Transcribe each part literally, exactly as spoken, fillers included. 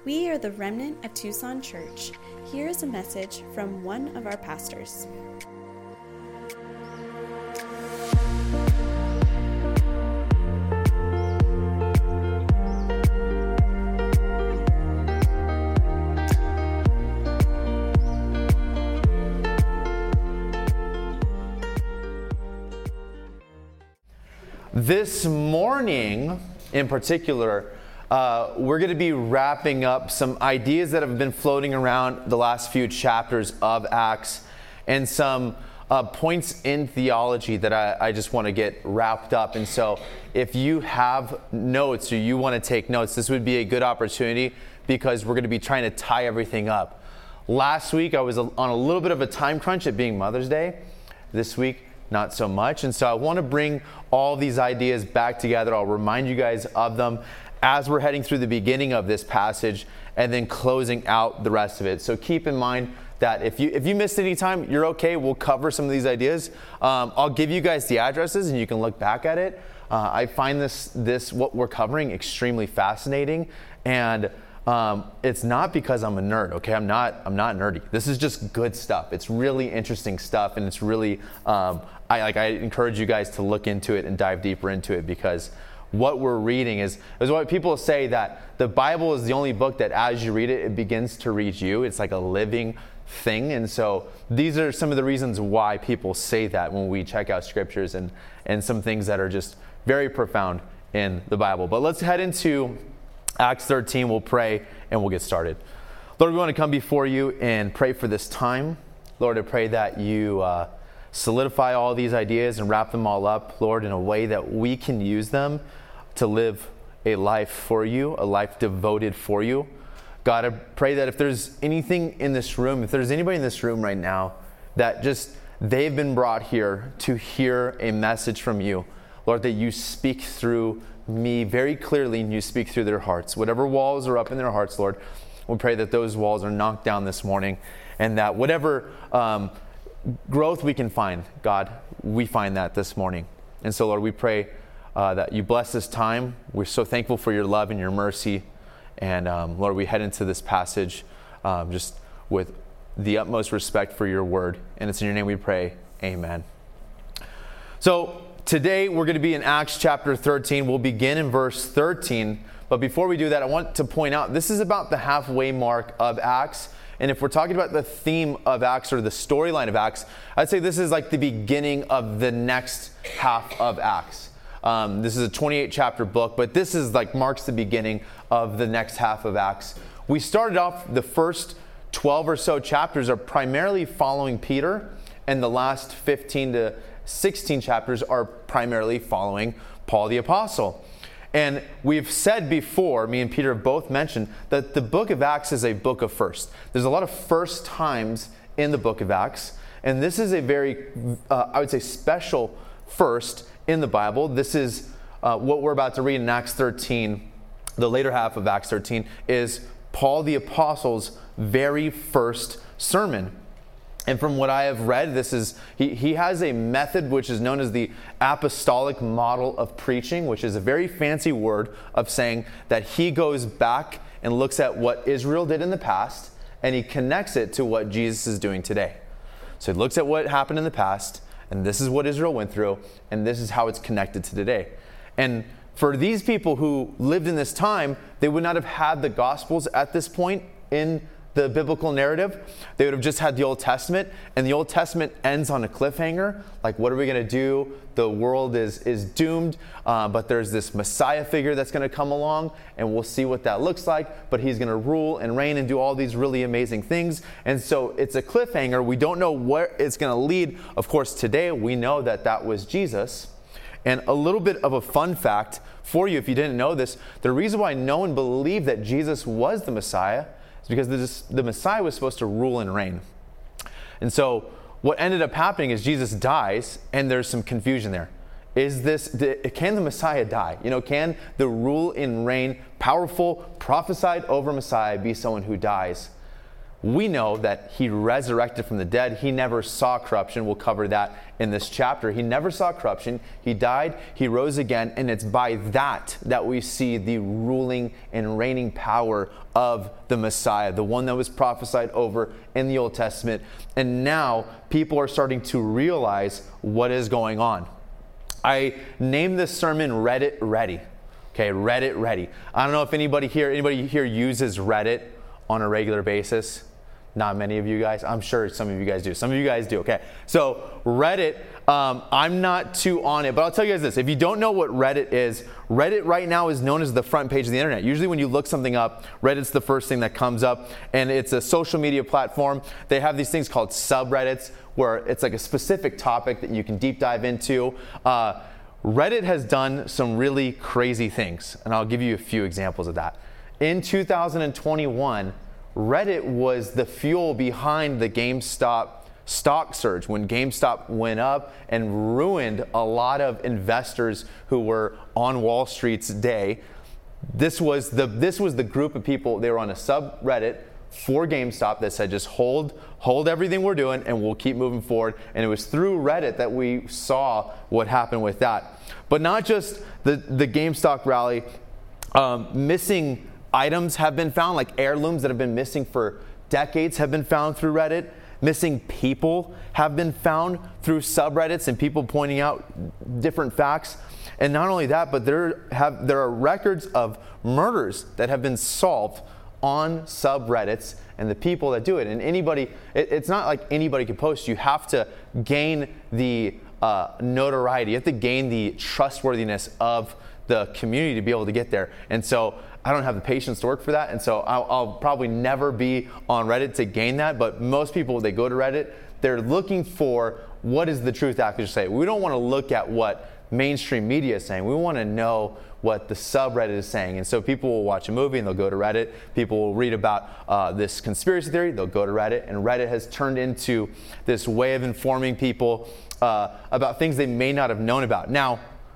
We are the remnant of Tucson Church. Here is a message from one of our pastors. This morning, in particular, uh, we're going to be wrapping up some ideas that have been floating around the last few chapters of Acts and some uh, points in theology that I, I just want to get wrapped up. And so if you have notes or you want to take notes, this would be a good opportunity because we're going to be trying to tie everything up. Last week, I was on a little bit of a time crunch, it being Mother's Day. This week, not so much. And so I want to bring all these ideas back together. I'll remind you guys of them as we're heading through the beginning of this passage and then closing out the rest of it. So keep in mind that if you if you missed any time, you're okay. We'll cover some of these ideas. Um, I'll give you guys the addresses and you can look back at it. Uh, I find this this what we're covering extremely fascinating, and um, it's not because I'm a nerd. Okay, I'm not I'm not nerdy. This is just good stuff. It's really interesting stuff, and it's really um, I like I encourage you guys to look into it and dive deeper into it, because what we're reading is is what people say, that the Bible is the only book that as you read it, it begins to read you. It's like a living thing. And so these are some of the reasons why people say that when we check out scriptures and and some things that are just very profound in the Bible. But let's head into Acts thirteen. We'll pray and we'll get started. Lord, we want to come before you and pray for this time. Lord, I pray that you uh, solidify all these ideas and wrap them all up, Lord, in a way that we can use them to live a life for you, a life devoted for you. God, I pray that if there's anything in this room, if there's anybody in this room right now that just they've been brought here to hear a message from you, Lord, that you speak through me very clearly and you speak through their hearts. Whatever walls are up in their hearts, Lord, we pray that those walls are knocked down this morning, and that whatever um, growth we can find, God, we find that this morning. And so, Lord, we pray uh, that you bless this time. We're so thankful for your love and your mercy. And um, Lord, we head into this passage um, just with the utmost respect for your word. And it's in your name we pray. Amen. So today we're going to be in Acts chapter thirteen. We'll begin in verse thirteen. But before we do that, I want to point out this is about the halfway mark of Acts. And if we're talking about the theme of Acts or the storyline of Acts, I'd say this is like the beginning of the next half of Acts. Um, this is a twenty-eight chapter book, but this is like marks the beginning of the next half of Acts. We started off the first twelve or so chapters are primarily following Peter, and the last fifteen to sixteen chapters are primarily following Paul the Apostle. And we've said before, me and Peter have both mentioned, that the book of Acts is a book of first. There's a lot of first times in the book of Acts, and this is a very, uh, I would say, special first in the Bible. This is uh, what we're about to read in Acts thirteen. The later half of Acts thirteen is Paul the Apostle's very first sermon. And from what I have read, this is he, he has a method which is known as the apostolic model of preaching, which is a very fancy word of saying that he goes back and looks at what Israel did in the past and he connects it to what Jesus is doing today. So he looks at what happened in the past, and this is what Israel went through, and this is how it's connected to today. And for these people who lived in this time, they would not have had the Gospels at this point in the biblical narrative. They would have just had the Old Testament, and the Old Testament ends on a cliffhanger. Like, what are we going to do? The world is is doomed, uh, but there's this Messiah figure that's going to come along, and we'll see what that looks like, but he's going to rule and reign and do all these really amazing things. And so it's a cliffhanger. We don't know where it's going to lead. Of course, today we know that that was Jesus. And a little bit of a fun fact for you, if you didn't know this, the reason why no one believed that Jesus was the Messiah is because this, the Messiah was supposed to rule and reign. And so what ended up happening is Jesus dies, and there's some confusion there. Is this, can the Messiah die? You know, can the rule and reign, powerful, prophesied over Messiah be someone who dies? we know that he resurrected from the dead. He never saw corruption. We'll cover that in this chapter. He never saw corruption. He died, he rose again, and it's by that that we see the ruling and reigning power of the Messiah, the one that was prophesied over in the Old Testament. And now people are starting to realize what is going on. I named this sermon Reddit Ready. Okay, Reddit Ready. I don't know if anybody here, anybody here uses Reddit on a regular basis. Not many of you guys. I'm sure some of you guys do. Some of you guys do. Okay. So Reddit, um, I'm not too on it, but I'll tell you guys this. If you don't know what Reddit is, Reddit right now is known as the front page of the internet. Usually when you look something up, Reddit's the first thing that comes up, and it's a social media platform. They have these things called subreddits where it's like a specific topic that you can deep dive into. Uh, Reddit has done some really crazy things, and I'll give you a few examples of that. In two thousand twenty-one, Reddit was the fuel behind the GameStop stock surge when GameStop went up and ruined a lot of investors who were on Wall Street's day. This was the this was the group of people. They were on a subreddit for GameStop that said just hold hold everything we're doing and we'll keep moving forward. And it was through Reddit that we saw what happened with that. But not just the the GameStop rally, um, missing items have been found, like heirlooms that have been missing for decades have been found through Reddit. Missing people have been found through subreddits and people pointing out different facts. And not only that, but there have there are records of murders that have been solved on subreddits and the people that do it. And anybody, it, it's not like anybody can post. You have to gain the uh, notoriety. You have to gain the trustworthiness of the community to be able to get there. And so I don't have the patience to work for that, and so I'll, I'll probably never be on Reddit to gain that, but most people, they go to Reddit, they're looking for what is the truth actors say. We don't want to look at what mainstream media is saying. We want to know what the subreddit is saying. And so people will watch a movie and they'll go to Reddit. People will read about uh, this conspiracy theory, they'll go to Reddit, and Reddit has turned into this way of informing people uh, about things they may not have known about. Now,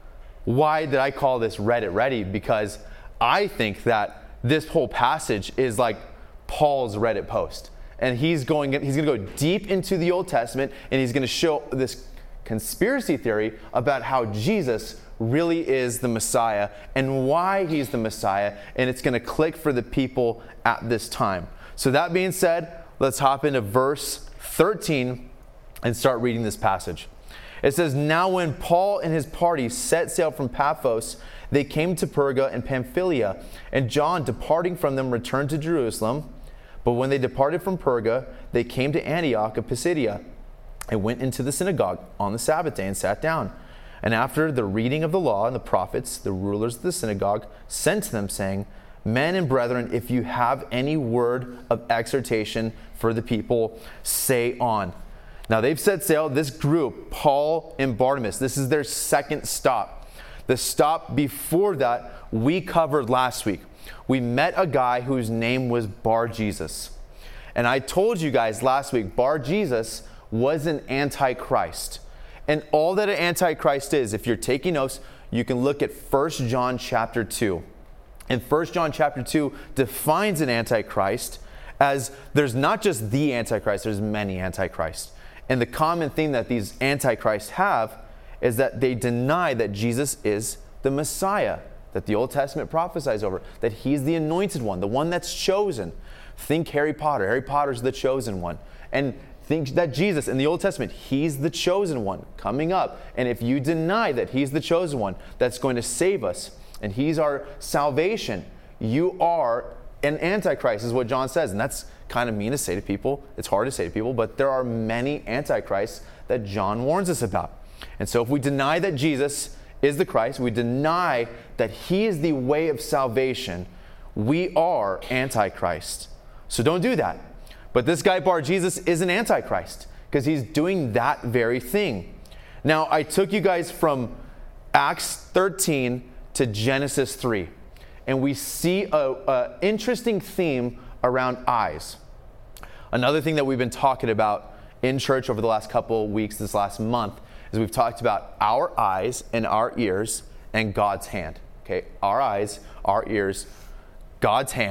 why did I call this Reddit Ready? Because I think that this whole passage is like Paul's Reddit post. And he's going he's going to go deep into the Old Testament, and he's going to show this conspiracy theory about how Jesus really is the Messiah and why he's the Messiah, and it's going to click for the people at this time. So that being said, let's hop into verse thirteen and start reading this passage. It says, "Now when Paul and his party set sail from Paphos, they came to Perga and Pamphylia, and John, departing from them, returned to Jerusalem. But when they departed from Perga, they came to Antioch of Pisidia, and went into the synagogue on the Sabbath day and sat down. And after the reading of the law and the prophets, the rulers of the synagogue sent to them, saying, 'Men and brethren, if you have any word of exhortation for the people, say on.'" Now they've set sail, this group, Paul and Barnabas, this is their second stop. The stop before that we covered last week. We met a guy whose name was Bar Jesus. And I told you guys last week, Bar Jesus was an antichrist. And all that an antichrist is, if you're taking notes, you can look at First John chapter two. And First John chapter two defines an antichrist as there's not just the antichrist, there's many antichrists. And the common thing that these antichrists have is that they deny that Jesus is the Messiah, that the Old Testament prophesies over, that he's the anointed one, the one that's chosen. Think Harry Potter. Harry Potter's the chosen one. And think that Jesus in the Old Testament, he's the chosen one coming up. And if you deny that he's the chosen one that's going to save us, and he's our salvation, you are an antichrist, is what John says. And that's kind of mean to say to people. It's hard to say to people, but there are many antichrists that John warns us about. And so if we deny that Jesus is the Christ, we deny that he is the way of salvation, we are antichrist. So don't do that. But this guy Bar Jesus is an antichrist because he's doing that very thing. Now, I took you guys from Acts thirteen to Genesis three, and we see an interesting theme around eyes. Another thing that we've been talking about in church over the last couple of weeks, this last month, is we've talked about our eyes and our ears and God's hand. Okay, our eyes, our ears, God's hand,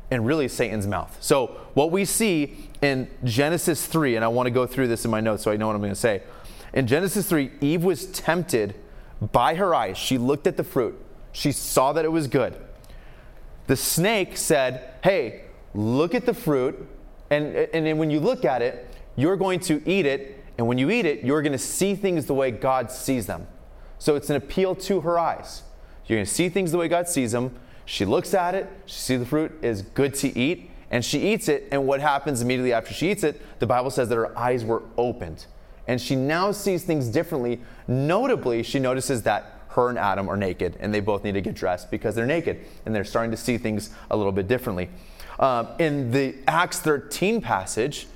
and really Satan's mouth. So what we see in Genesis three, and I want to go through this in my notes so I know what I'm going to say. In Genesis three, Eve was tempted by her eyes. She looked at the fruit. She saw that it was good. The snake said, hey, look at the fruit, and, and then when you look at it, you're going to eat it, and when you eat it, you're going to see things the way God sees them. So it's an appeal to her eyes. You're going to see things the way God sees them. She looks at it, she sees the fruit is good to eat, and she eats it, and what happens immediately after she eats it, the Bible says that her eyes were opened. And she now sees things differently. Notably, she notices that her and Adam are naked, and they both need to get dressed because they're naked, and they're starting to see things a little bit differently. Um, in the Acts thirteen passage,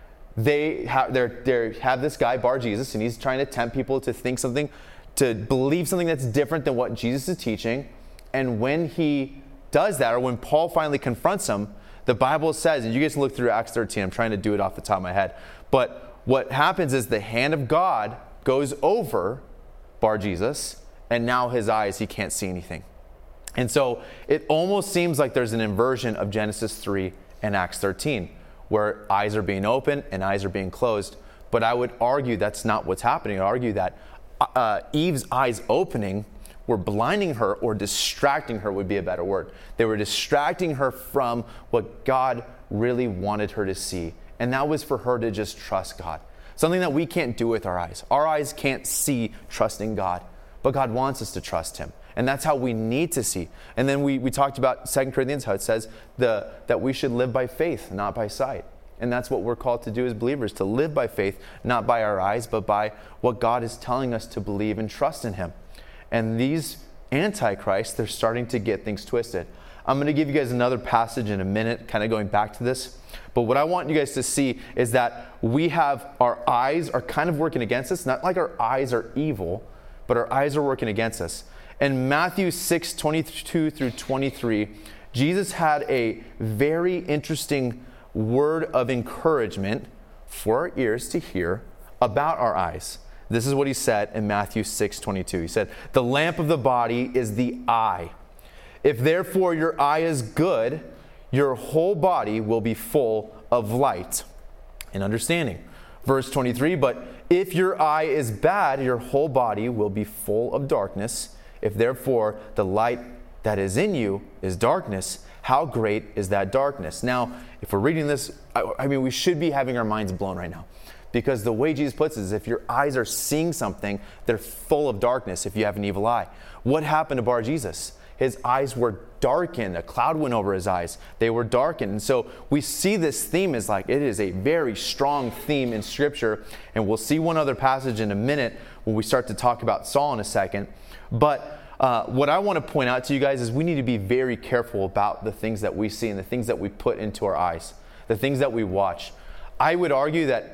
they have, they have this guy, Bar Jesus, and he's trying to tempt people to think something, to believe something that's different than what Jesus is teaching. And when he does that, or when Paul finally confronts him, the Bible says, and you guys can look through Acts thirteen, I'm trying to do it off the top of my head, but what happens is the hand of God goes over Bar Jesus, and now his eyes, he can't see anything. And so it almost seems like there's an inversion of Genesis three and Acts thirteen, where eyes are being opened and eyes are being closed. But I would argue that's not what's happening. I argue that uh, Eve's eyes opening were blinding her, or distracting her would be a better word. They were distracting her from what God really wanted her to see. And that was for her to just trust God. Something that we can't do with our eyes. Our eyes can't see trusting God, but God wants us to trust him. And that's how we need to see. And then we, we talked about Second Corinthians, how it says the, that we should live by faith, not by sight. And that's what we're called to do as believers, to live by faith, not by our eyes, but by what God is telling us to believe and trust in him. And these antichrists, they're starting to get things twisted. I'm going to give you guys another passage in a minute, kind of going back to this. But what I want you guys to see is that we have, our eyes are kind of working against us. Not like our eyes are evil, but our eyes are working against us. In Matthew six, twenty-two through twenty-three, Jesus had a very interesting word of encouragement for our ears to hear about our eyes. This is what he said in Matthew six, twenty-two. He said, "The lamp of the body is the eye. If therefore your eye is good, your whole body will be full of light and understanding." Verse twenty-three, "But if your eye is bad, your whole body will be full of darkness. If therefore the light that is in you is darkness, how great is that darkness?" Now, if we're reading this, I, I mean, we should be having our minds blown right now. Because the way Jesus puts it is, if your eyes are seeing something, they're full of darkness if you have an evil eye. What happened to Bar Jesus? His eyes were darkened. A cloud went over his eyes. They were darkened. And so we see this theme as like, it is a very strong theme in Scripture. And we'll see one other passage in a minute when we start to talk about Saul in a second. But uh, what I want to point out to you guys is we need to be very careful about the things that we see and the things that we put into our eyes, the things that we watch. I would argue that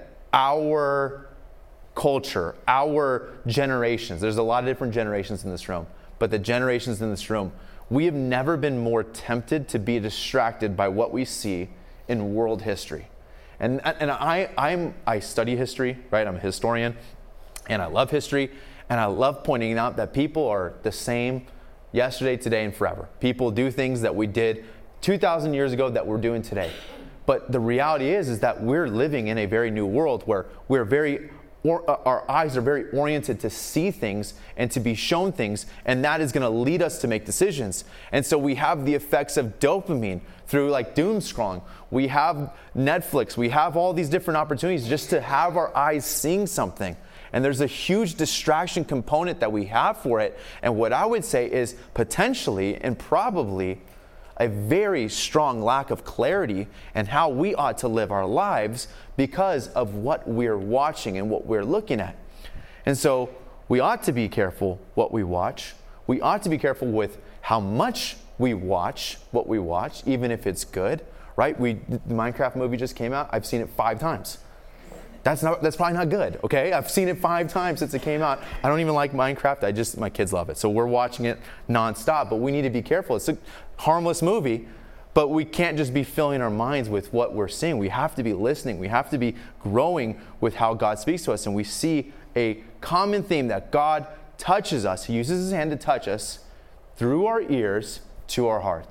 our culture, our generations, there's a lot of different generations in this room, but the generations in this room, we have never been more tempted to be distracted by what we see in world history. And and I I'm I study history, right? I'm a historian, and I love history, and I love pointing out that people are the same yesterday, today, and forever. People do things that we did two thousand years ago that we're doing today. But the reality is, is that we're living in a very new world where we're very, or, uh, our eyes are very oriented to see things and to be shown things, and that is going to lead us to make decisions. And so we have the effects of dopamine through like doom scrolling. We have Netflix. We have all these different opportunities just to have our eyes seeing something. And there's a huge distraction component that we have for it. And what I would say is potentially and probably a very strong lack of clarity in how we ought to live our lives because of what we're watching and what we're looking at. And so we ought to be careful what we watch. We ought to be careful with how much we watch what we watch, even if it's good, right? We, the Minecraft movie just came out. I've seen it five times. That's not. That's probably not good, okay? I've seen it five times since it came out. I don't even like Minecraft. I just, my kids love it. So we're watching it nonstop, but we need to be careful. It's a harmless movie, but we can't just be filling our minds with what we're seeing. We have to be listening. We have to be growing with how God speaks to us. And we see a common theme that God touches us. He uses his hand to touch us through our ears to our hearts.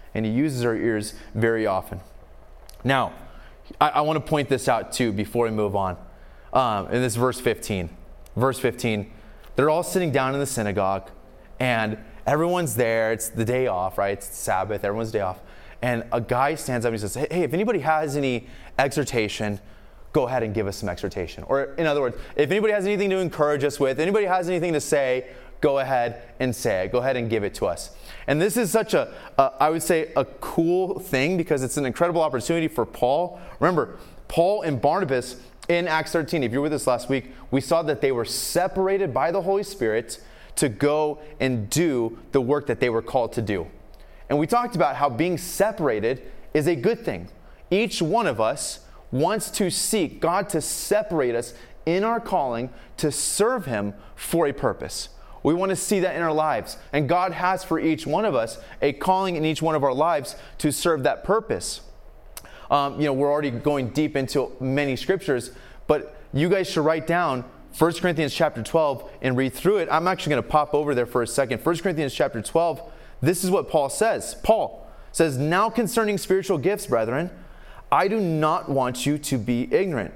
and he uses our ears very often. Now, I, I want to point this out too before we move on. Um, in this verse fifteen. Verse fifteen, they're all sitting down in the synagogue, and everyone's there. It's the day off, right? It's Sabbath. Everyone's day off. And a guy stands up and he says, hey, if anybody has any exhortation, go ahead and give us some exhortation. Or in other words, if anybody has anything to encourage us with, anybody has anything to say, go ahead and say it. Go ahead and give it to us. And this is such a, a, I would say, a cool thing because it's an incredible opportunity for Paul. Remember, Paul and Barnabas in Acts thirteen, if you were with us last week, we saw that they were separated by the Holy Spirit to go and do the work that they were called to do. And we talked about how being separated is a good thing. Each one of us wants to seek God to separate us in our calling to serve Him for a purpose. We want to see that in our lives. And God has for each one of us a calling in each one of our lives to serve that purpose. Um, you know, we're already going deep into many scriptures, but you guys should write down First Corinthians chapter twelve and read through it. I'm actually going to pop over there for a second. First Corinthians chapter twelve, this is what Paul says. Paul says, now concerning spiritual gifts, brethren, I do not want you to be ignorant.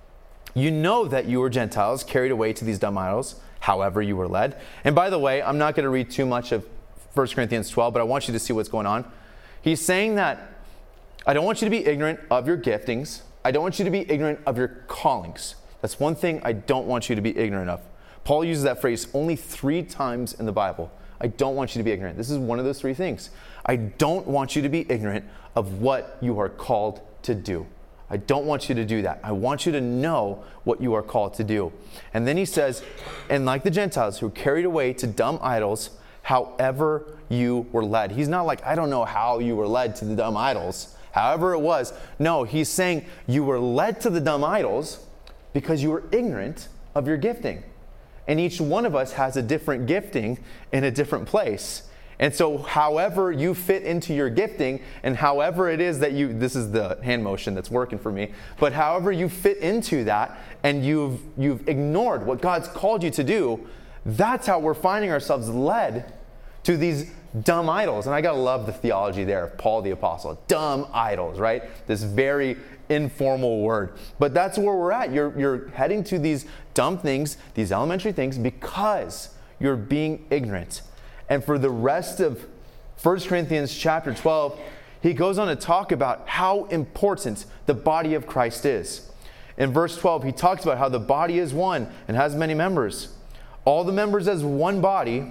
You know that you were Gentiles carried away to these dumb idols, however you were led. And by the way, I'm not going to read too much of First Corinthians twelve, but I want you to see what's going on. He's saying that I don't want you to be ignorant of your giftings. I don't want you to be ignorant of your callings. That's one thing I don't want you to be ignorant of. Paul uses that phrase only three times in the Bible. I don't want you to be ignorant. This is one of those three things. I don't want you to be ignorant of what you are called to do. I don't want you to do that. I want you to know what you are called to do. And then he says, and like the Gentiles who were carried away to dumb idols, however you were led. He's not like, I don't know how you were led to the dumb idols. However it was. No, he's saying you were led to the dumb idols because you were ignorant of your gifting. And each one of us has a different gifting in a different place. And so however you fit into your gifting and however it is that you, this is the hand motion that's working for me, but however you fit into that and you've, you've ignored what God's called you to do, that's how we're finding ourselves led to these dumb idols. And I gotta love the theology there of Paul the Apostle. Dumb idols, right? This very informal word. But that's where we're at. You're, you're heading to these dumb things, these elementary things, because you're being ignorant. And for the rest of First Corinthians chapter twelve, he goes on to talk about how important the body of Christ is. In verse twelve, he talks about how the body is one and has many members. All the members as one body.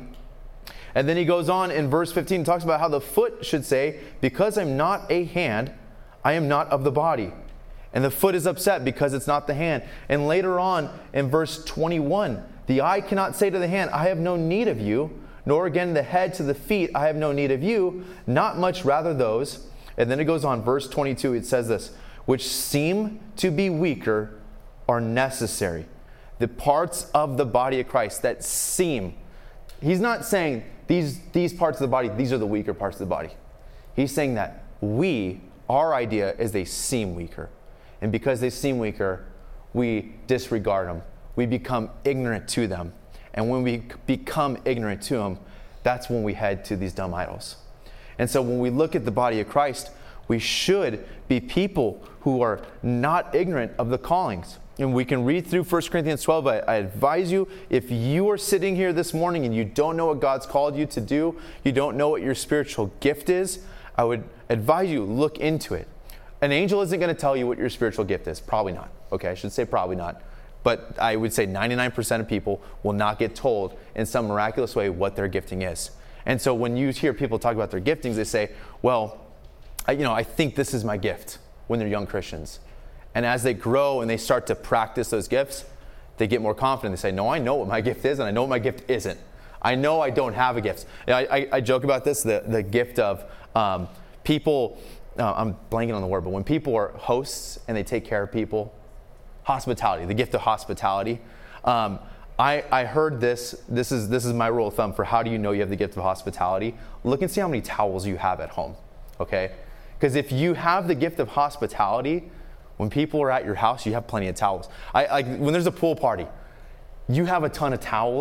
And then he goes on in verse fifteen and talks about how the foot should say, because I'm not a hand, I am not of the body. And the foot is upset because it's not the hand. And later on in verse twenty-one, the eye cannot say to the hand, I have no need of you, nor again the head to the feet, I have no need of you, not much rather those. And then it goes on, verse twenty-two, it says this, which seem to be weaker are necessary. The parts of the body of Christ that seem, he's not saying these, these parts of the body, these are the weaker parts of the body. He's saying that we, our idea is they seem weaker. And because they seem weaker, we disregard them. We become ignorant to them. And when we become ignorant to them, that's when we head to these dumb idols. And so when we look at the body of Christ, we should be people who are not ignorant of the callings. And we can read through First Corinthians twelve. I, I advise you, if you are sitting here this morning and you don't know what God's called you to do, you don't know what your spiritual gift is, I would advise you, look into it. An angel isn't going to tell you what your spiritual gift is. Probably not. Okay, I should say probably not. But I would say ninety-nine percent of people will not get told in some miraculous way what their gifting is. And so when you hear people talk about their giftings, they say, well, I, you know, I think this is my gift when they're young Christians. And as they grow and they start to practice those gifts, they get more confident. They say, no, I know what my gift is and I know what my gift isn't. I know I don't have a gift. I, I, I joke about this, the, the gift of um, people, uh, I'm blanking on the word, but when people are hosts and they take care of people, hospitality, the gift of hospitality. Um, I, I heard this, this is, this is my rule of thumb for how do you know you have the gift of hospitality. Look and see how many towels you have at home, okay? Because if you have the gift of hospitality, when people are at your house, you have plenty of towels. I, I, when there's a pool party, you have a ton of towels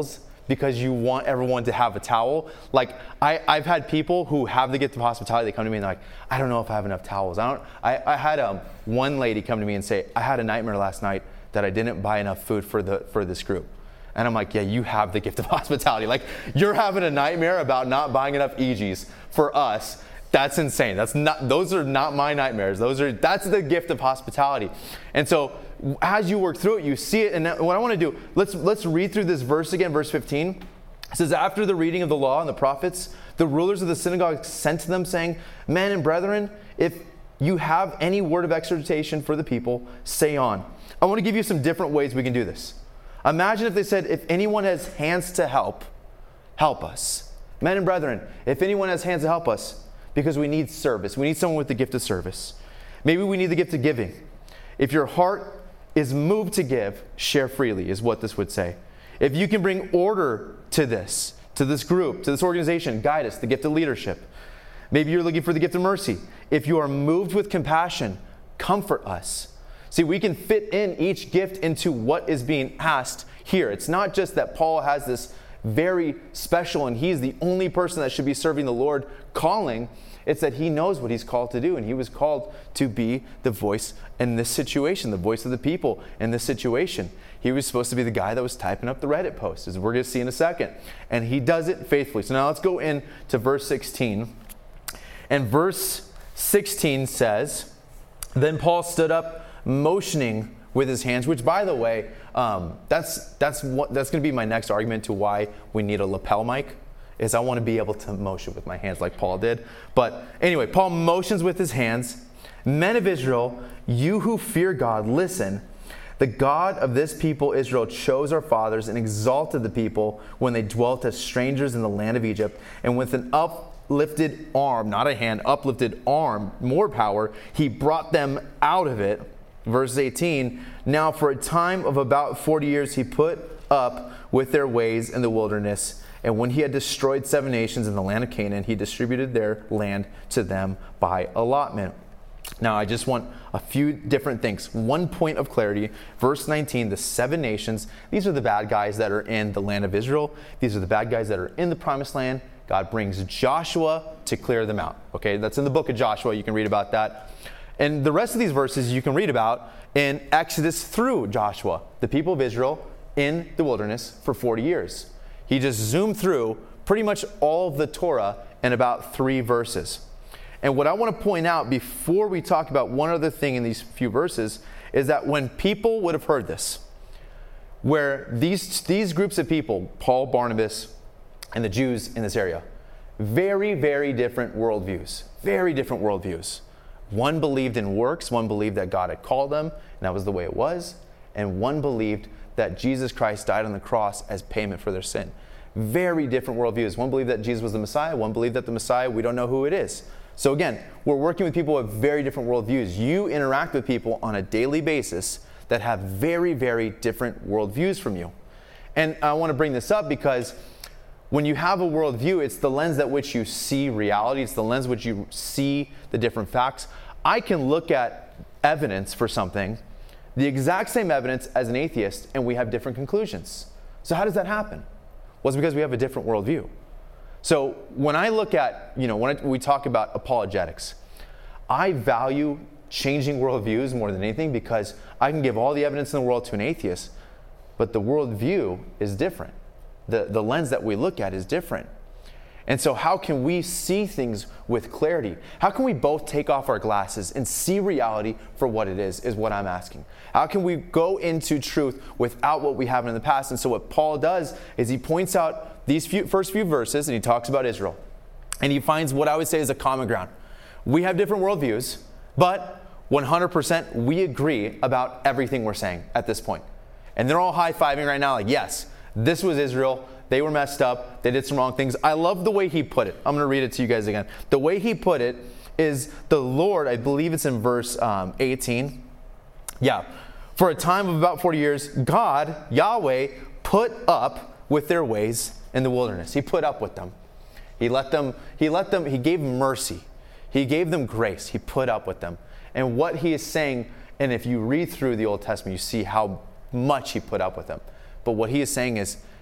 because you want everyone to have a towel. Like, I, I've had people who have the gift of hospitality, they come to me and they're like, I don't know if I have enough towels. I don't. I, I had um, one lady come to me and say, I had a nightmare last night that I didn't buy enough food for the for this group. And I'm like, yeah, you have the gift of hospitality. Like, you're having a nightmare about not buying enough E Gs for us. That's insane. That's not, those are not my nightmares. Those are, that's the gift of hospitality. And so as you work through it, you see it. And what I want to do, let's, let's read through this verse again, verse fifteen. It says, after the reading of the law and the prophets, the rulers of the synagogue sent to them saying, men and brethren, if you have any word of exhortation for the people, say on. I want to give you some different ways we can do this. Imagine if they said, if anyone has hands to help, help us. Men and brethren, if anyone has hands to help us, because we need service. We need someone with the gift of service. Maybe we need the gift of giving. If your heart is moved to give, share freely, is what this would say. If you can bring order to this, to this group, to this organization, guide us, the gift of leadership. Maybe you're looking for the gift of mercy. If you are moved with compassion, comfort us. See, we can fit in each gift into what is being asked here. It's not just that Paul has this very special and he's the only person that should be serving the Lord calling. It's that he knows what he's called to do, and he was called to be the voice in this situation, the voice of the people in this situation. He was supposed to be the guy that was typing up the Reddit posts, as we're going to see in a second. And he does it faithfully. So now let's go into verse sixteen. And verse sixteen says, then Paul stood up, motioning with his hands, which, by the way, um, that's that's what that's going to be my next argument to why we need a lapel mic. Is I want to be able to motion with my hands like Paul did. But anyway, Paul motions with his hands. Men of Israel, you who fear God, listen. The God of this people, Israel, chose our fathers and exalted the people when they dwelt as strangers in the land of Egypt. And with an uplifted arm, not a hand, uplifted arm, more power, he brought them out of it. Verse eighteen, now for a time of about forty years he put up with their ways in the wilderness. And when he had destroyed seven nations in the land of Canaan, he distributed their land to them by allotment. Now, I just want a few different things. One point of clarity. Verse nineteen, the seven nations, these are the bad guys that are in the land of Israel. These are the bad guys that are in the promised land. God brings Joshua to clear them out. Okay, that's in the book of Joshua. You can read about that. And the rest of these verses you can read about in Exodus through Joshua, the people of Israel in the wilderness for forty years. He just zoomed through pretty much all of the Torah in about three verses. And what I want to point out before we talk about one other thing in these few verses is that when people would have heard this, where these, these groups of people, Paul, Barnabas, and the Jews in this area, very, very different worldviews, very different worldviews. One believed in works, one believed that God had called them, and that was the way it was, and one believed that Jesus Christ died on the cross as payment for their sin. Very different worldviews. One believed that Jesus was the Messiah. One believed that the Messiah, we don't know who it is. So again, we're working with people with very different worldviews. You interact with people on a daily basis that have very, very different worldviews from you. And I want to bring this up because when you have a worldview, it's the lens at which you see reality. It's the lens which you see the different facts. I can look at evidence for something, the exact same evidence as an atheist, and we have different conclusions. So how does that happen? Well, it's because we have a different worldview. So when I look at, you know, when we talk about apologetics, I value changing worldviews more than anything because I can give all the evidence in the world to an atheist, but the worldview is different. The, the lens that we look at is different. And so how can we see things with clarity? How can we both take off our glasses and see reality for what it is, is what I'm asking. How can we go into truth without what we have in the past? And so what Paul does is he points out these few, first few verses and he talks about Israel. And he finds what I would say is a common ground. We have different worldviews, but one hundred percent we agree about everything we're saying at this point. And they're all high-fiving right now like, yes, this was Israel. They were messed up. They did some wrong things. I love the way he put it. I'm going to read it to you guys again. The way he put it is the Lord, I believe it's in verse um, eighteen. Yeah. For a time of about forty years, God, Yahweh, put up with their ways in the wilderness. He put up with them. He let them, he let them, he gave mercy. He gave them grace. He put up with them. And what he is saying, and if you read through the Old Testament, you see how much he put up with them. But what he is saying is,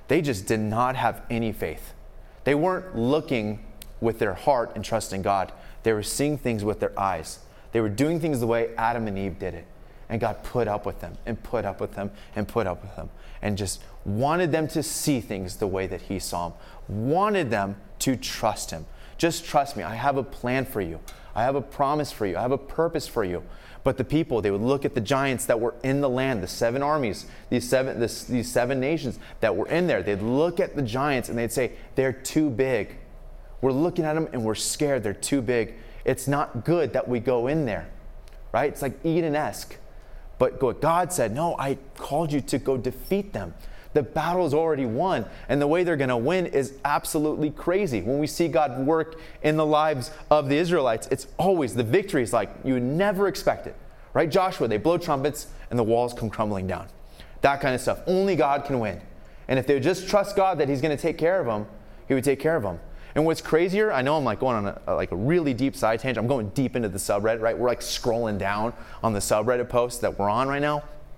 they just did not have any faith. They weren't looking with their heart and trusting God. They were seeing things with their eyes. They were doing things the way Adam and Eve did it. And God put up with them and put up with them and put up with them and just wanted them to see things the way that he saw them. Wanted them to trust him. Just trust me. I have a plan for you. I have a promise for you. I have a purpose for you. But the people, they would look at the giants that were in the land, the seven armies, these seven, this, these seven nations that were in there. They'd look at the giants and they'd say, they're too big. We're looking at them and we're scared. They're too big. It's not good that we go in there, right? It's like Eden-esque. But what God said, no, I called you to go defeat them. The battle is already won, and the way they're going to win is absolutely crazy. When we see God work in the lives of the Israelites, it's always, the victory is like you never expect it, right? Joshua, they blow trumpets, and the walls come crumbling down. That kind of stuff. Only God can win. And if they would just trust God that he's going to take care of them, he would take care of them. And what's crazier, I know I'm like going on a, like a really deep side tangent. I'm going deep into the subreddit, right? We're like scrolling down on the subreddit post that we're on right now.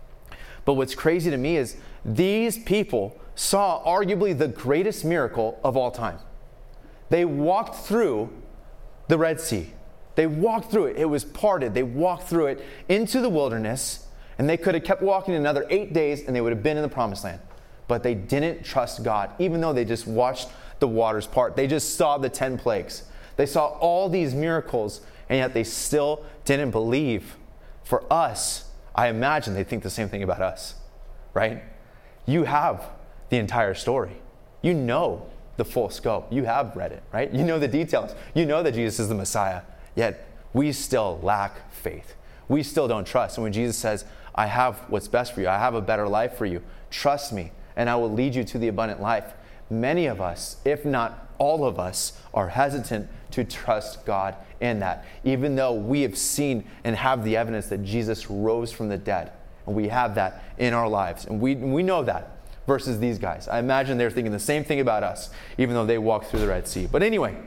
But what's crazy to me is these people saw arguably the greatest miracle of all time. They walked through the Red Sea. They walked through it. It was parted. They walked through it into the wilderness, and they could have kept walking another eight days and they would have been in the promised land. But they didn't trust God, even though they just watched the waters part. They just saw the ten plagues. They saw all these miracles, and yet they still didn't believe. For us, I imagine they think the same thing about us, right? You have the entire story. You know the full scope. You have read it, right? You know the details. You know that Jesus is the Messiah. Yet we still lack faith. We still don't trust. And when Jesus says, I have what's best for you, I have a better life for you, trust me, and I will lead you to the abundant life. Many of us, if not all of us, are hesitant to trust God in that, even though we have seen and have the evidence that Jesus rose from the dead. And we have that in our lives. And we, we know that versus these guys. I imagine they're thinking the same thing about us, even though they walked through the Red Sea. But anyway,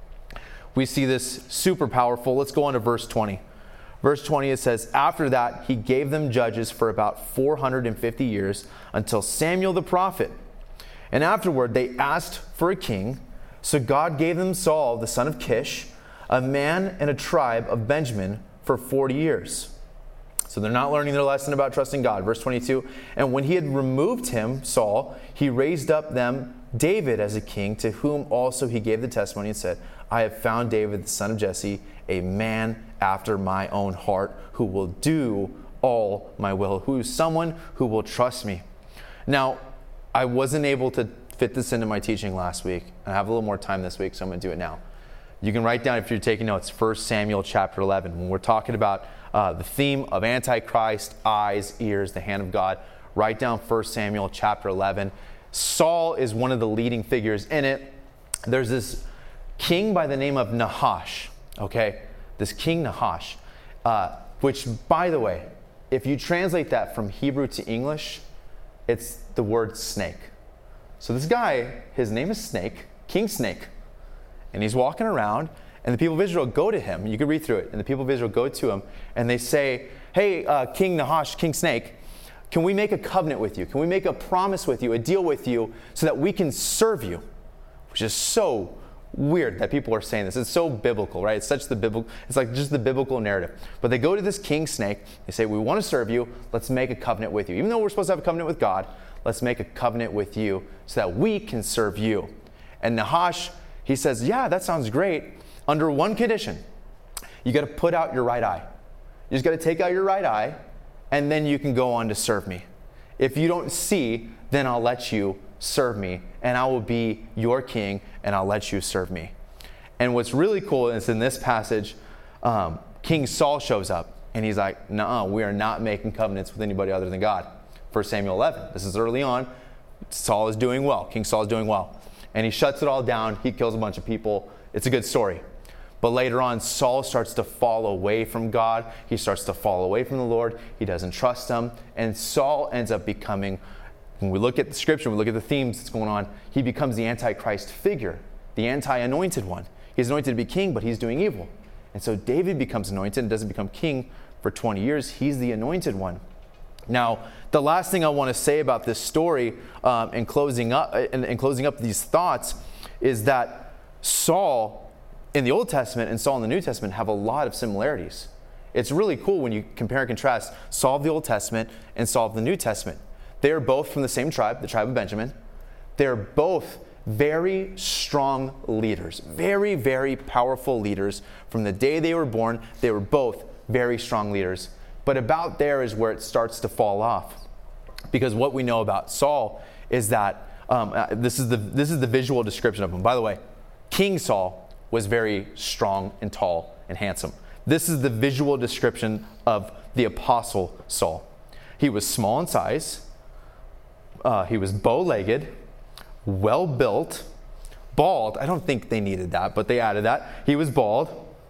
we see this super powerful. Let's go on to verse twenty. Verse twenty, it says, after that, he gave them judges for about four hundred fifty years until Samuel the prophet. And afterward, they asked for a king. So God gave them Saul, the son of Kish, a man and a tribe of Benjamin, for forty years. So they're not learning their lesson about trusting God. Verse twenty-two, and when he had removed him, Saul, he raised up them David as a king, to whom also he gave the testimony and said, I have found David, the son of Jesse, a man after my own heart, who will do all my will, who is someone who will trust me. Now, I wasn't able to fit this into my teaching last week. I have a little more time this week, so I'm going to do it now. You can write down, if you're taking notes, First Samuel chapter eleven. When we're talking about uh, the theme of Antichrist, eyes, ears, the hand of God, write down First Samuel chapter eleven. Saul is one of the leading figures in it. There's this king by the name of Nahash, okay? This King Nahash, uh, which, by the way, if you translate that from Hebrew to English, it's the word snake. So this guy, his name is Snake, King Snake. And he's walking around, and the people of Israel go to him. You can read through it. And the people of Israel go to him, and they say, hey, uh, King Nahash, King Snake, can we make a covenant with you? Can we make a promise with you, a deal with you, so that we can serve you? Which is so weird that people are saying this. It's so biblical, right? It's such the biblical, it's like just the biblical narrative. But they go to this King Snake. They say, we want to serve you. Let's make a covenant with you. Even though we're supposed to have a covenant with God, let's make a covenant with you so that we can serve you. And Nahash, he says, yeah, that sounds great. Under one condition, you got to put out your right eye. You just got to take out your right eye, and then you can go on to serve me. If you don't see, then I'll let you serve me, and I will be your king, and I'll let you serve me. And what's really cool is in this passage, um, King Saul shows up, and he's like, nuh-uh, we are not making covenants with anybody other than God. First Samuel eleven. This is early on. Saul is doing well. King Saul is doing well. And he shuts it all down. He kills a bunch of people. It's a good story. But later on, Saul starts to fall away from God. He starts to fall away from the Lord. He doesn't trust him. And Saul ends up becoming, when we look at the scripture, we look at the themes that's going on, he becomes the Antichrist figure, the anti-anointed one. He's anointed to be king, but he's doing evil. And so David becomes anointed and doesn't become king for twenty years. He's the anointed one. Now, the last thing I want to say about this story um, in closing up in, in closing up these thoughts is that Saul in the Old Testament and Saul in the New Testament have a lot of similarities. It's really cool when you compare and contrast Saul of the Old Testament and Saul of the New Testament. They are both from the same tribe, the tribe of Benjamin. They're both very strong leaders, very, very powerful leaders. From the day they were born, they were both very strong leaders. But about there is where it starts to fall off. Because what we know about Saul is that, um, uh, this is the this is the visual description of him. By the way, King Saul was very strong and tall and handsome. This is the visual description of the Apostle Saul. He was small in size. Uh, he was bow-legged, well-built, bald. I don't think they needed that, but they added that. He was bald,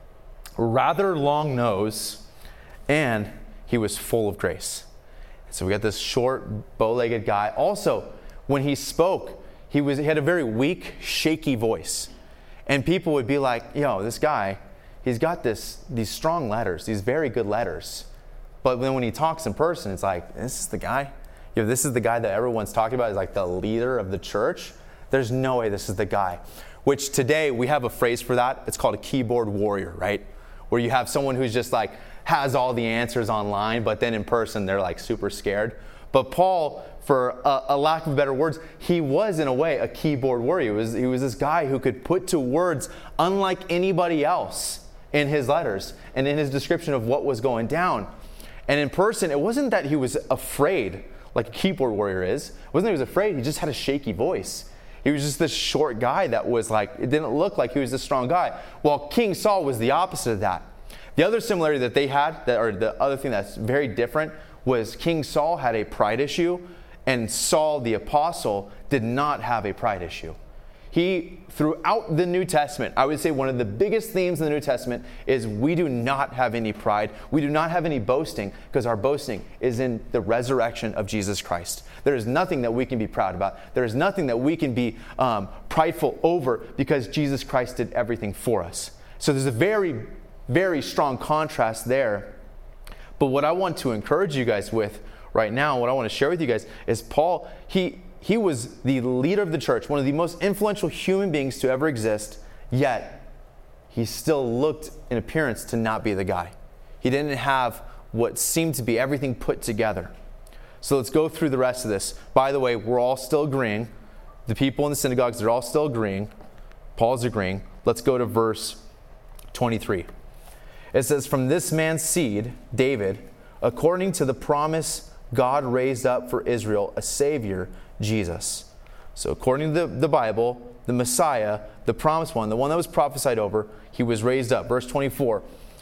rather long nose, and he was full of grace. So we got this short, bow-legged guy. Also, when he spoke, he was he had a very weak, shaky voice. And people would be like, yo, this guy, he's got this these strong letters, these very good letters. But then when he talks in person, it's like, this is the guy? You know, this is the guy that everyone's talking about as like the leader of the church? There's no way this is the guy. Which today, we have a phrase for that. It's called a keyboard warrior, right? Where you have someone who's just like, has all the answers online, but then in person, they're like super scared. But Paul, for a, a lack of better words, he was in a way a keyboard warrior. He was, he was this guy who could put to words unlike anybody else in his letters and in his description of what was going down. And in person, it wasn't that he was afraid like a keyboard warrior is. It wasn't that he was afraid, he just had a shaky voice. He was just this short guy that was like, it didn't look like he was this strong guy. Well, King Saul was the opposite of that. The other similarity that they had, that, or the other thing that's very different, was King Saul had a pride issue, and Saul the apostle did not have a pride issue. He, throughout the New Testament, I would say one of the biggest themes in the New Testament is we do not have any pride. We do not have any boasting, because our boasting is in the resurrection of Jesus Christ. There is nothing that we can be proud about. There is nothing that we can be um, prideful over, because Jesus Christ did everything for us. So there's a very, very strong contrast there. But what I want to encourage you guys with right now, what I want to share with you guys is Paul, he he was the leader of the church, one of the most influential human beings to ever exist, yet he still looked in appearance to not be the guy. He didn't have what seemed to be everything put together. So let's go through the rest of this. By the way, we're all still agreeing. The people in the synagogues, they're all still agreeing. Paul's agreeing. Let's go to verse twenty-three. It says, from this man's seed, David, according to the promise God raised up for Israel a Savior, Jesus. So according to the, the Bible, the Messiah, the promised one, the one that was prophesied over, he was raised up. Verse twenty-four.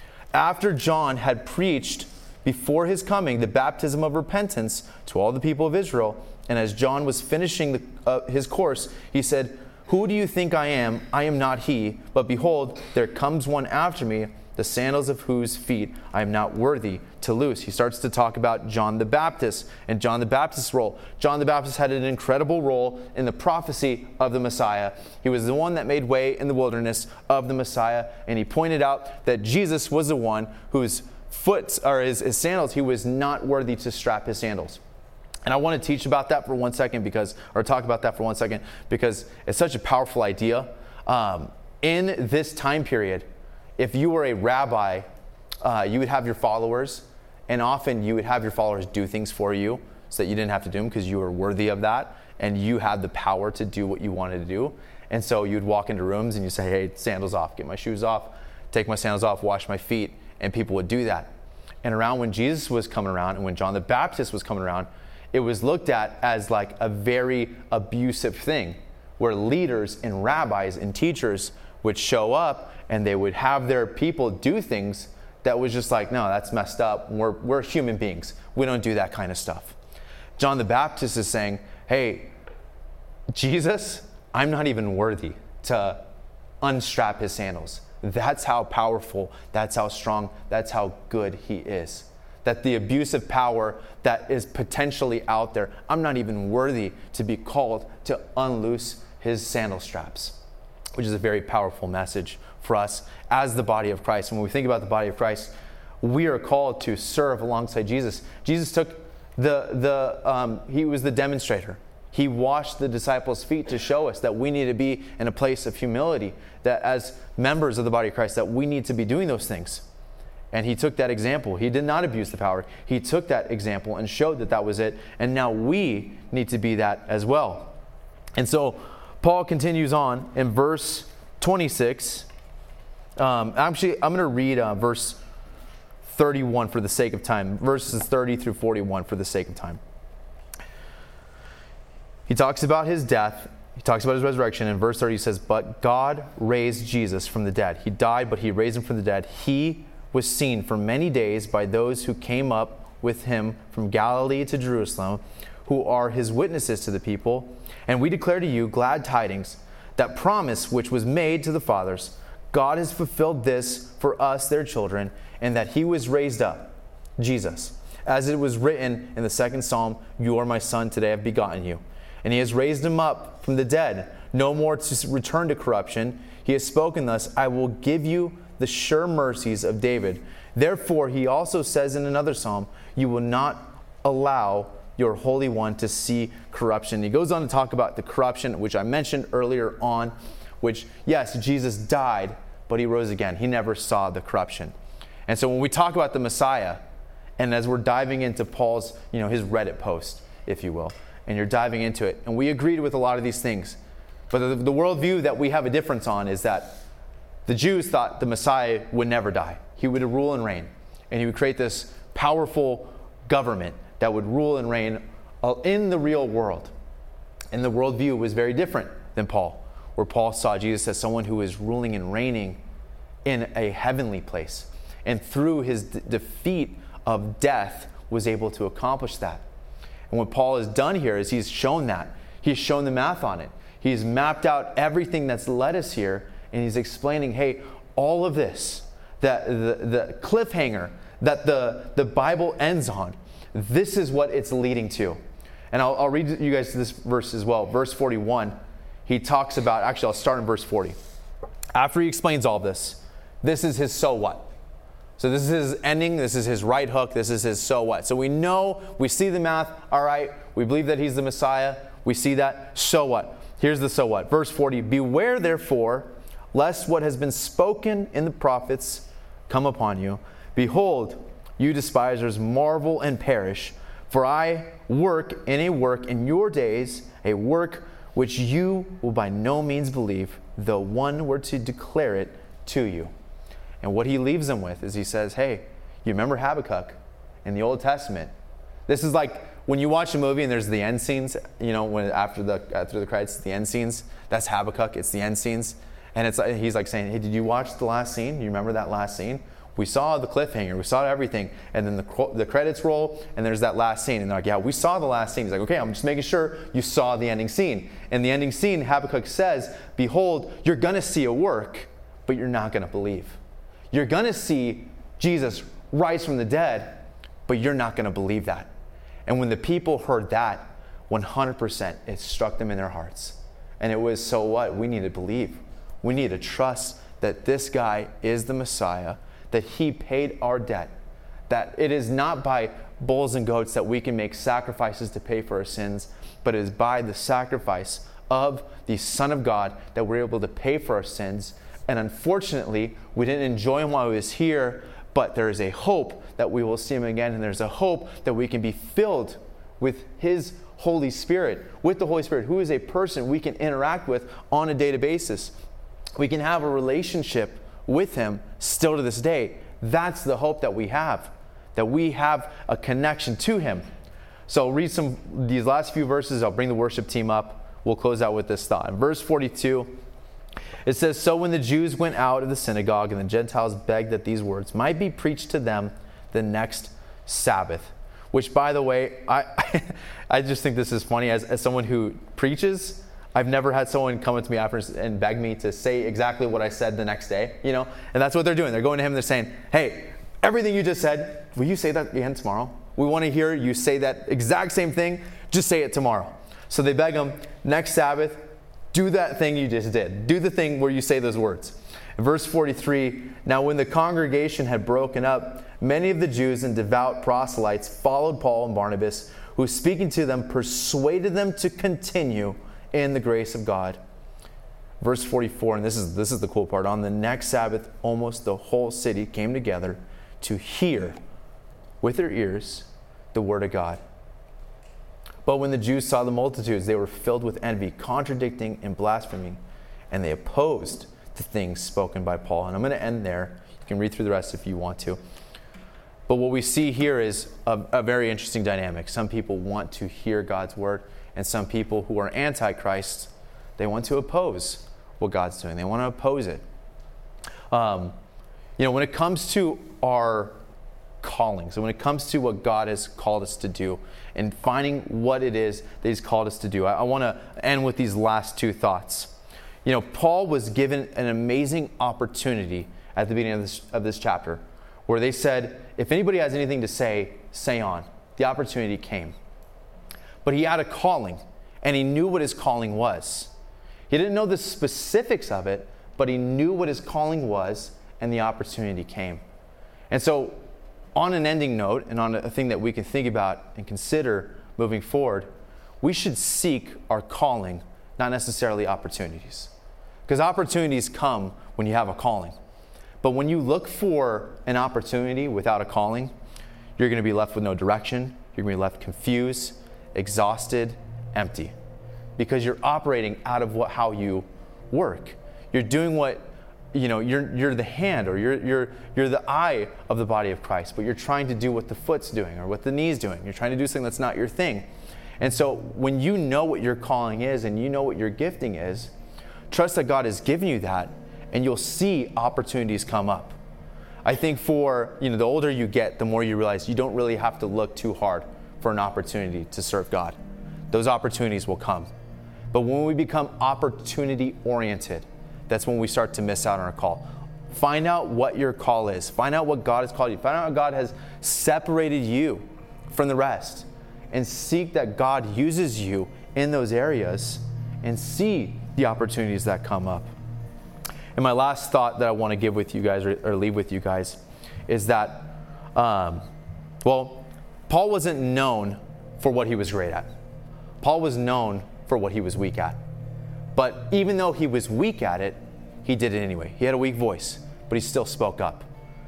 After John had preached before his coming the baptism of repentance to all the people of Israel, and as John was finishing the, uh, his course, he said, who do you think I am? I am not he, but behold, there comes one after me, the sandals of whose feet I am not worthy to loose. He starts to talk about John the Baptist and John the Baptist's role. John the Baptist had an incredible role in the prophecy of the Messiah. He was the one that made way in the wilderness of the Messiah, and he pointed out that Jesus was the one whose foot, or his, his sandals, he was not worthy to strap his sandals. And I want to teach about that for one second because, or talk about that for one second because it's such a powerful idea. Um, in this time period, if you were a rabbi, uh, you would have your followers, and often you would have your followers do things for you so that you didn't have to do them because you were worthy of that, and you had the power to do what you wanted to do. And so you'd walk into rooms and you say, hey, sandals off, get my shoes off, take my sandals off, wash my feet, and people would do that. And around when Jesus was coming around and when John the Baptist was coming around, it was looked at as like a very abusive thing where leaders and rabbis and teachers would show up and they would have their people do things that was just like, no, that's messed up. We're, we're human beings. We don't do that kind of stuff. John the Baptist is saying, hey, Jesus, I'm not even worthy to unstrap his sandals. That's how powerful, that's how strong, that's how good he is. That the abusive power that is potentially out there, I'm not even worthy to be called to unloose his sandal straps, which is a very powerful message for us as the body of Christ. And when we think about the body of Christ, we are called to serve alongside Jesus. Jesus took the, the, um, he was the demonstrator. He washed the disciples' feet to show us that we need to be in a place of humility, that as members of the body of Christ, that we need to be doing those things. And he took that example. He did not abuse the power. He took that example and showed that that was it. And now we need to be that as well. And so Paul continues on in verse twenty-six. Um, actually, I'm going to read uh, verse thirty-one for the sake of time. Verses thirty through forty-one for the sake of time. He talks about his death. He talks about his resurrection. In verse thirty, he says, "But God raised Jesus from the dead. He died, but he raised him from the dead. He was seen for many days by those who came up with him from Galilee to Jerusalem, who are his witnesses to the people. And we declare to you glad tidings, that promise which was made to the fathers. God has fulfilled this for us, their children, and that he was raised up, Jesus. As it was written in the second Psalm, you are my son, today I have begotten you. And he has raised him up from the dead, no more to return to corruption. He has spoken thus, I will give you the sure mercies of David. Therefore, he also says in another psalm, you will not allow your Holy One to see corruption. He goes on to talk about the corruption, which I mentioned earlier on, which, yes, Jesus died, but he rose again. He never saw the corruption. And so when we talk about the Messiah, and as we're diving into Paul's, you know, his Reddit post, if you will, and you're diving into it, and we agreed with a lot of these things, but the, the worldview that we have a difference on is that the Jews thought the Messiah would never die. He would rule and reign. And he would create this powerful government that would rule and reign in the real world. And the worldview was very different than Paul, where Paul saw Jesus as someone who is ruling and reigning in a heavenly place. And through his d- defeat of death was able to accomplish that. And what Paul has done here is he's shown that. He's shown the math on it. He's mapped out everything that's led us here. And he's explaining, hey, all of this, that the, the cliffhanger that the, the Bible ends on, this is what it's leading to. And I'll, I'll read you guys this verse as well. Verse forty-one, he talks about, actually I'll start in verse forty. After he explains all this, this is his so what. So this is his ending, this is his right hook, this is his so what. So we know, we see the math, all right, we believe that he's the Messiah, we see that, so what? Here's the so what. Verse forty, beware therefore, lest what has been spoken in the prophets come upon you. Behold, you despisers marvel and perish, for I work in a work in your days, a work which you will by no means believe, though one were to declare it to you. And what he leaves them with is he says, hey, you remember Habakkuk in the Old Testament? This is like when you watch a movie and there's the end scenes, you know, when after the after the credits, the end scenes, that's Habakkuk, it's the end scenes. And it's like, he's like saying, hey, did you watch the last scene? Do you remember that last scene? We saw the cliffhanger, we saw everything, and then the the credits roll, and there's that last scene. And they're like, yeah, we saw the last scene. He's like, okay, I'm just making sure you saw the ending scene. And the ending scene, Habakkuk says, behold, you're going to see a work, but you're not going to believe. You're going to see Jesus rise from the dead, but you're not going to believe that. And when the people heard that, one hundred percent, it struck them in their hearts. And it was, so what? We need to believe. We need to trust that this guy is the Messiah, that he paid our debt, that it is not by bulls and goats that we can make sacrifices to pay for our sins, but it is by the sacrifice of the Son of God that we're able to pay for our sins. And unfortunately, we didn't enjoy him while he was here, but there is a hope that we will see him again, and there's a hope that we can be filled with his Holy Spirit, with the Holy Spirit, who is a person we can interact with on a daily basis. We can have a relationship with him still to this day. That's the hope that we have, that we have a connection to him. So I'll read some these last few verses. I'll bring the worship team up. We'll close out with this thought. In verse forty-two, it says, so when the Jews went out of the synagogue and the Gentiles begged that these words might be preached to them the next Sabbath, which, by the way, I I just think this is funny. As, as someone who preaches, I've never had someone come up to me after and beg me to say exactly what I said the next day, you know? And that's what they're doing. They're going to him and they're saying, hey, everything you just said, will you say that again tomorrow? We want to hear you say that exact same thing. Just say it tomorrow. So they beg him, next Sabbath, do that thing you just did. Do the thing where you say those words. In verse forty-three, now when the congregation had broken up, many of the Jews and devout proselytes followed Paul and Barnabas, who, speaking to them, persuaded them to continue in the grace of God. Verse forty-four, and this is this is the cool part. On the next Sabbath, almost the whole city came together to hear with their ears the word of God. But when the Jews saw the multitudes, they were filled with envy, contradicting and blaspheming, and they opposed the things spoken by Paul. And I'm going to end there. You can read through the rest if you want to. But what we see here is a, a very interesting dynamic. Some people want to hear God's word, and some people who are anti-Christ, they want to oppose what God's doing. They want to oppose it. Um, you know, when it comes to our calling, so when it comes to what God has called us to do and finding what it is that He's called us to do, I, I want to end with these last two thoughts. You know, Paul was given an amazing opportunity at the beginning of this, of this chapter, where they said, if anybody has anything to say, say on. The opportunity came. But he had a calling, and he knew what his calling was. He didn't know the specifics of it, but he knew what his calling was, and the opportunity came. And so, on an ending note, and on a thing that we can think about and consider moving forward, we should seek our calling, not necessarily opportunities. Because opportunities come when you have a calling. But when you look for an opportunity without a calling, you're going to be left with no direction. You're going to be left confused, exhausted, empty. Because you're operating out of what how you work. You're doing what, you know, you're you're the hand or you're you're you're the eye of the body of Christ, but you're trying to do what the foot's doing or what the knee's doing. You're trying to do something that's not your thing. And so when you know what your calling is and you know what your gifting is, trust that God has given you that, and you'll see opportunities come up. I think for, you know, the older you get, the more you realize you don't really have to look too hard for an opportunity to serve God. Those opportunities will come. But when we become opportunity oriented, that's when we start to miss out on our call. Find out what your call is. Find out what God has called you. Find out how God has separated you from the rest. And seek that God uses you in those areas and see the opportunities that come up. And my last thought that I want to give with you guys, or, or leave with you guys, is that, um, well, Paul wasn't known for what he was great at. Paul was known for what he was weak at. But even though he was weak at it, he did it anyway. He had a weak voice, but he still spoke up.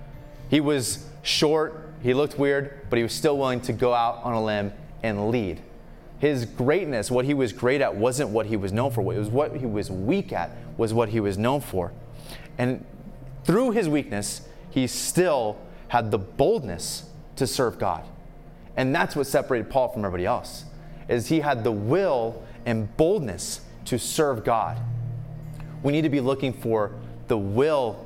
He was short, he looked weird, but he was still willing to go out on a limb and lead. His greatness, what he was great at, wasn't what he was known for. It was what he was weak at, was what he was known for. And through his weakness, he still had the boldness to serve God. And that's what separated Paul from everybody else, is he had the will and boldness to serve God. We need to be looking for the will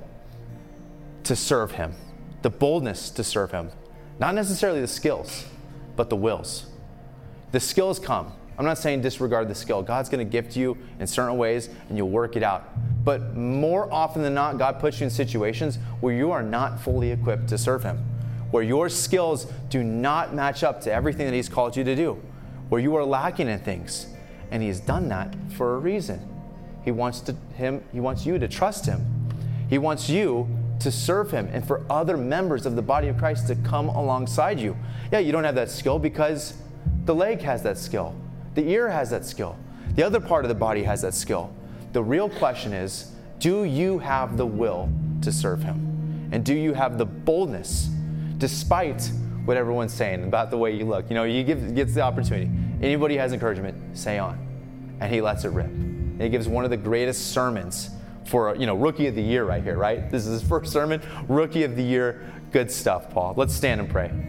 to serve Him, the boldness to serve Him. Not necessarily the skills, but the wills. The skills come. I'm not saying disregard the skill. God's going to gift you in certain ways and you'll work it out. But more often than not, God puts you in situations where you are not fully equipped to serve Him, where your skills do not match up to everything that He's called you to do, where you are lacking in things. And He's done that for a reason. He wants to him. He wants you to trust Him. He wants you to serve Him and for other members of the body of Christ to come alongside you. Yeah, you don't have that skill because the leg has that skill. The ear has that skill. The other part of the body has that skill. The real question is, do you have the will to serve Him? And do you have the boldness, despite what everyone's saying about the way you look? You know, you give gets the opportunity. Anybody has encouragement, say on. And he lets it rip. And he gives one of the greatest sermons for, you know, Rookie of the Year right here, right? This is his first sermon, Rookie of the Year. Good stuff, Paul. Let's stand and pray.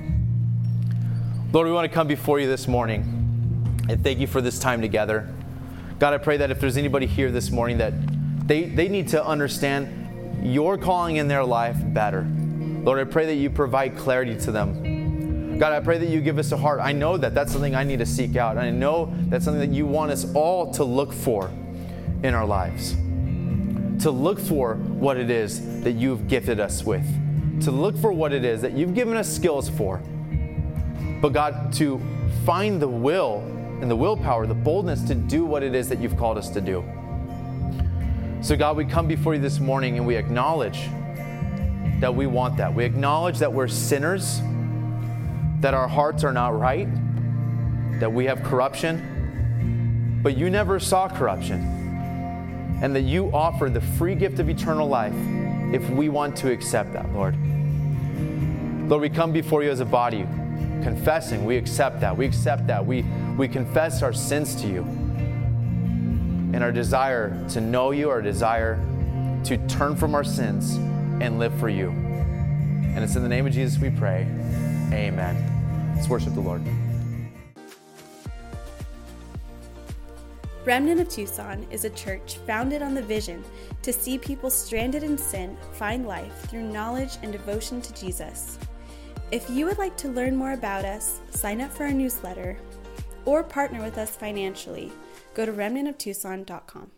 Lord, we want to come before you this morning and thank you for this time together. God, I pray that if there's anybody here this morning that they, they need to understand your calling in their life better. Lord, I pray that you provide clarity to them. God, I pray that you give us a heart. I know that that's something I need to seek out. And I know that's something that you want us all to look for in our lives. To look for what it is that you've gifted us with. To look for what it is that you've given us skills for. But God, to find the will and the willpower, the boldness to do what it is that you've called us to do. So God, we come before you this morning and we acknowledge that we want that. We acknowledge that we're sinners, that our hearts are not right, that we have corruption, but you never saw corruption, and that you offer the free gift of eternal life if we want to accept that, Lord. Lord, we come before you as a body, confessing, we accept that, we accept that, we, we confess our sins to you, and our desire to know you, our desire to turn from our sins and live for you. And it's in the name of Jesus we pray, amen. Let's worship the Lord. Remnant of Tucson is a church founded on the vision to see people stranded in sin find life through knowledge and devotion to Jesus. If you would like to learn more about us, sign up for our newsletter, or partner with us financially, go to remnant of tucson dot com.